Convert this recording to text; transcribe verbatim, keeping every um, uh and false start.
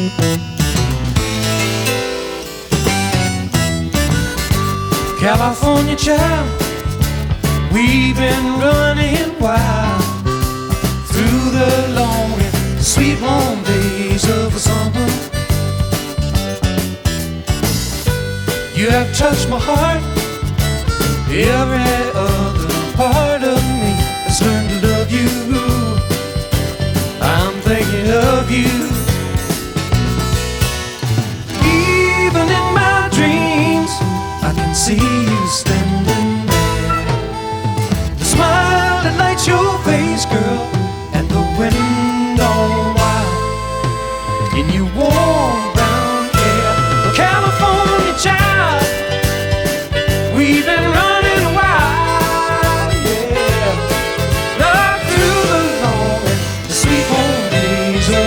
California child, we've been running wild through the long and sweet warm days of the summer. You have touched my heart, every other part of me has learned to love you. I'm thinking of you